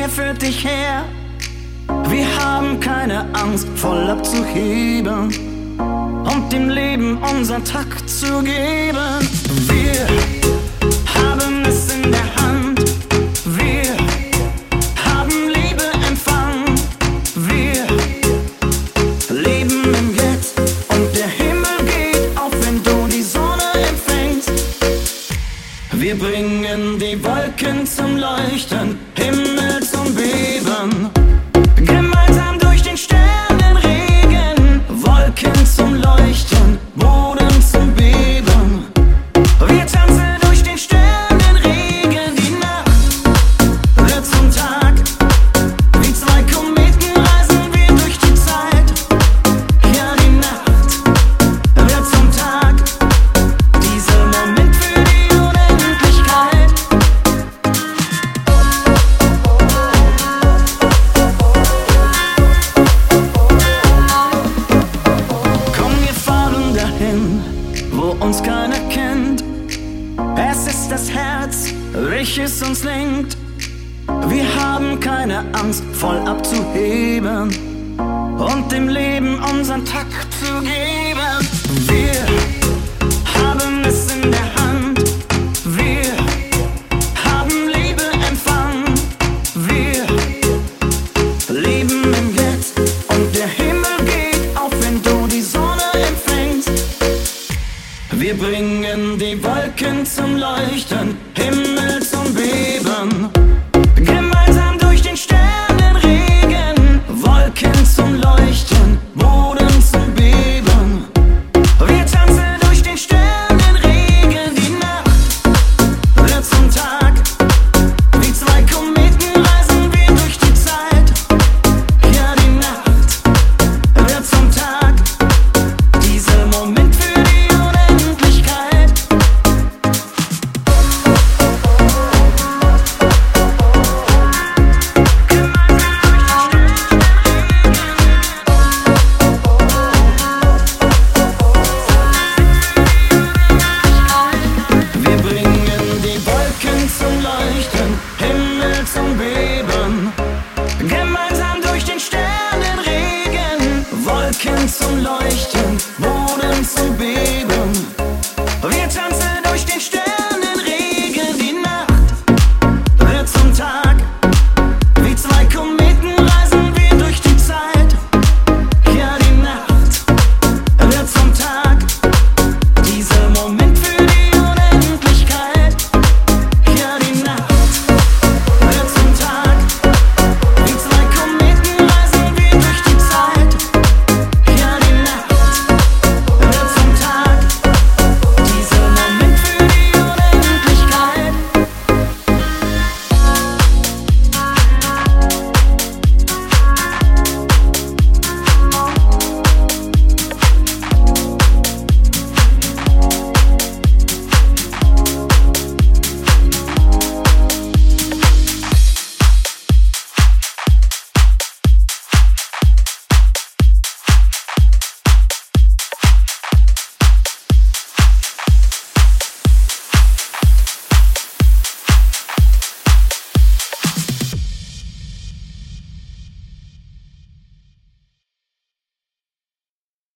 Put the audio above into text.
er führt dich her. Wir haben keine Angst, voll abzuheben und dem Leben unseren Takt zu geben. Wir haben es in der Hand, wir haben Liebe empfangen, wir leben im Jetzt und der Himmel geht auf, wenn du die Sonne empfängst. Wir bringen die Wolken zum Leuchten, Himmel zum Beben. Gemeinsam durch den Sternenregen, Wolken zum Leuchten, Boden zum Beben. Wir tanzen durch den Sternenregen, die Nacht wird zum Tag. Wie zwei Kometen reisen wir durch die Zeit. Ja, die Nacht wird zum Tag. Dieser Moment für die Unendlichkeit. Komm, wir fahren dahin, wo uns keiner kennt. Es ist das Herz, welches uns lenkt. Wir haben keine Angst, voll abzuheben und dem Leben unseren Takt zu geben. Wir